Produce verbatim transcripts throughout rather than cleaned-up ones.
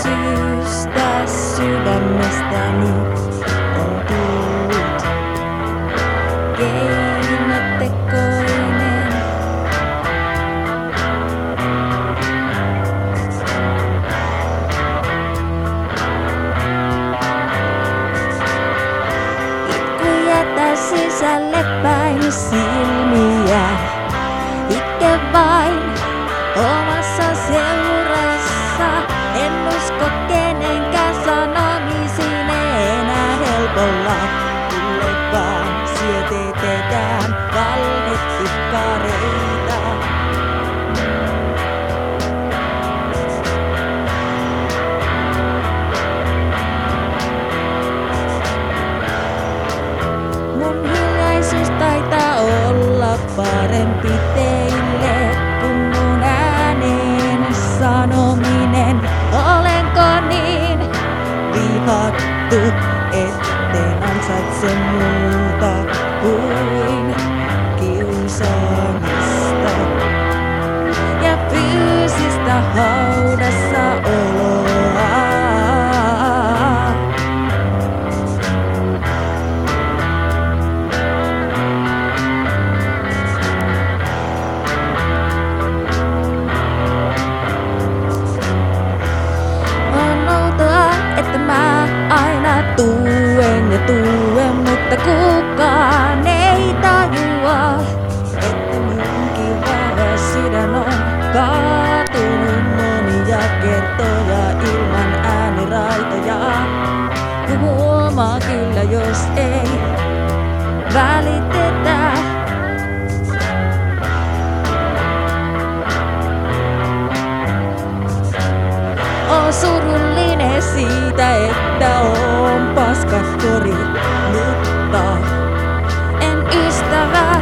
syystä sydämestäni on tullut keinotekoinen. Itku jätä sisälle päin silmiä, itke vain omassa seurassa. En usko kenenkään sanomisiin enää helpolla. Kuule vaan, syötetään valhetikkareita. Mun hiljaisuus taitaa olla parempi teille kuin mun ääneen sanominen. Olenko niin vihattu, etten ansaitse muuta kuin kiusaamista ja fyysistä haudassa oloa? Että mä aina tuen ja tuen, mutta kukaan ei tajua, että munkin vahva sydän on kaatunut monia kertoja ilman ääniraitoja. Ja huomaa kyllä, jos ei välitetä. Oon surullinen siitä, että oon paskakori, mutta en ystävä.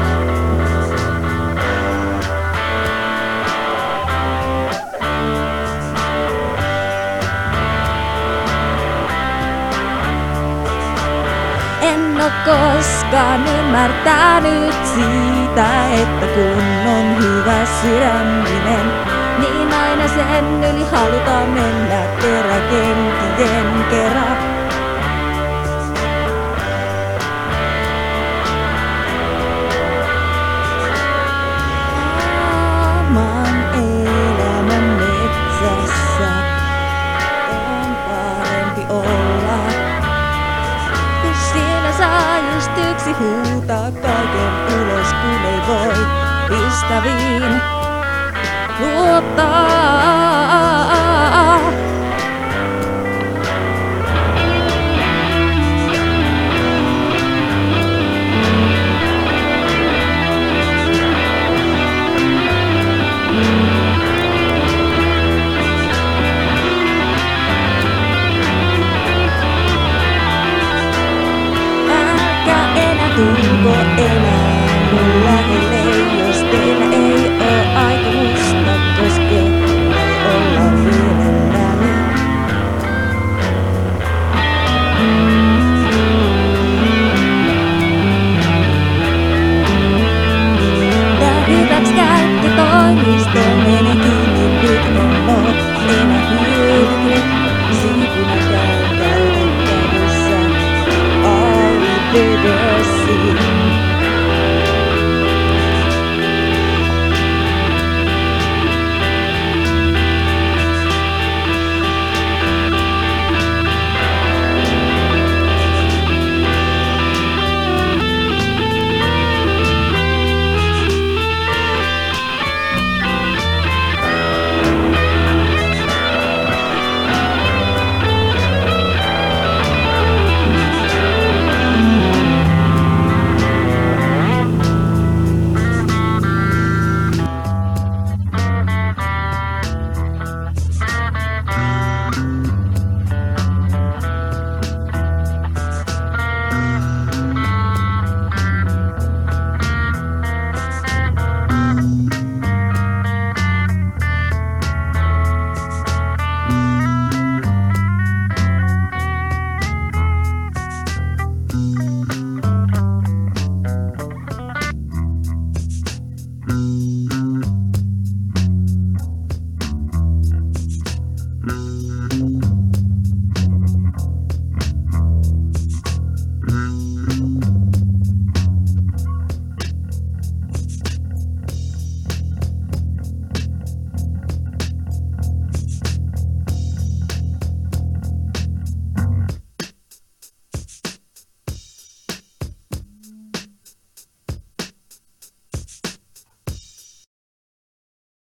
En oo koskaan ymmärtänyt siitä, että kun on hyvä sydäminen, niin aina sen yli halutaan mennä teräkenkien kerran. Oman elämän metsässä on parempi olla, kun siellä saa just yksi huutaa kaiken ulos, kun ei voi ystäviin luottaa. Älkää enää tulko enää mun lähelle, jos teillä ei oo aikomusta koskea tai olla mielelläni. Tää hyväksikäyttötoimisto menee kiinni, nyt en oo enää hyödyke. Siipuna käy käytettävissä alivedessä. Mm-hmm.